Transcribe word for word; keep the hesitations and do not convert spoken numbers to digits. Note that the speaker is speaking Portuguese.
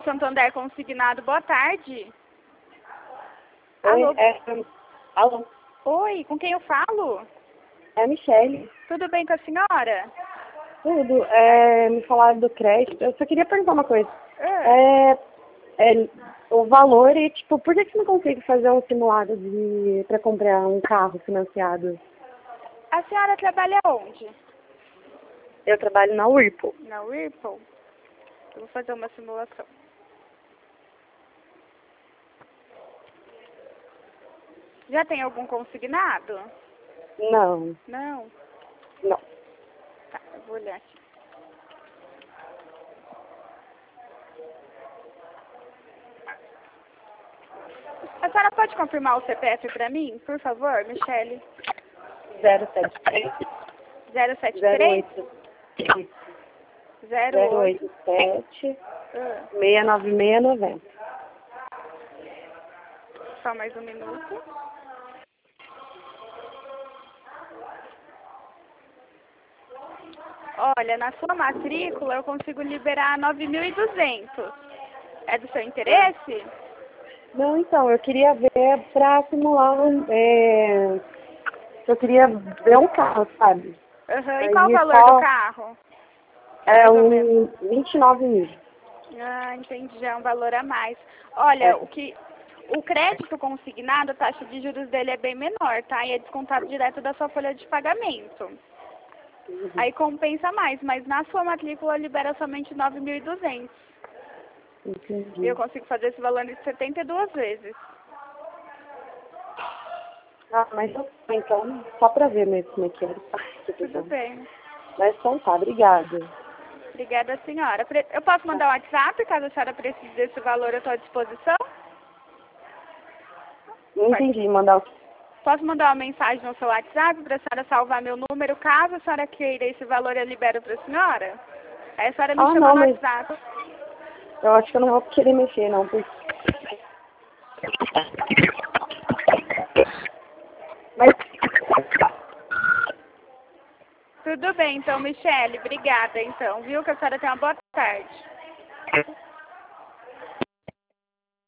Santander Consignado, boa tarde. Oi, Alô? é, alô, Oi, com quem eu falo? é a Michele. Tudo bem com a senhora? Tudo. É, me falaram do crédito. Eu só queria perguntar uma coisa. Ah, É, é, o valor e, tipo, por que que você não consegue fazer um simulado de para comprar um carro financiado? a senhora trabalha onde? Eu trabalho na Whirlpool. Na Whirlpool? Eu vou fazer uma simulação. Já tem algum consignado? Não, Não? não. Tá, eu vou olhar aqui. A senhora pode confirmar o C P F para mim, por favor, Michele? zero sete três, zero sete zero três, oito, zero zero oito. oito sete, Ah, seis nove seis nove zero. só mais um minuto. Olha, na sua matrícula eu consigo liberar nove mil e duzentos. É do seu interesse? Não, então, eu queria ver pra simular um. É, eu queria ver um carro, sabe? Uhum. E Aí qual o valor do só carro? é Mais ou menos. um vinte e nove mil. Ah, entendi, já é um valor a mais. Olha, É. o que o crédito consignado, a taxa de juros dele é bem menor, tá? E é descontado direto da sua folha de pagamento. Uhum. Aí compensa mais, mas na sua matrícula libera somente nove mil e duzentos. Entendi. Eu consigo fazer esse valor de setenta e duas vezes. Ah, mas eu- então, só pra ver mesmo como é que é. Tudo bem. Mas então tá, obrigada. Obrigada, senhora. Pre- Eu posso mandar o WhatsApp, caso a senhora precise desse valor, eu estou à disposição? Não entendi, mandar o quê? Posso mandar uma mensagem no seu WhatsApp para a senhora salvar meu número, caso a senhora queira esse valor, eu libero para a senhora? Aí a senhora me Ah, chama não, no mas WhatsApp. eu acho que eu não vou querer mexer, não. Porque... Mas Tudo bem, então, Michele. Obrigada, então, viu? Que a senhora tenha uma boa tarde.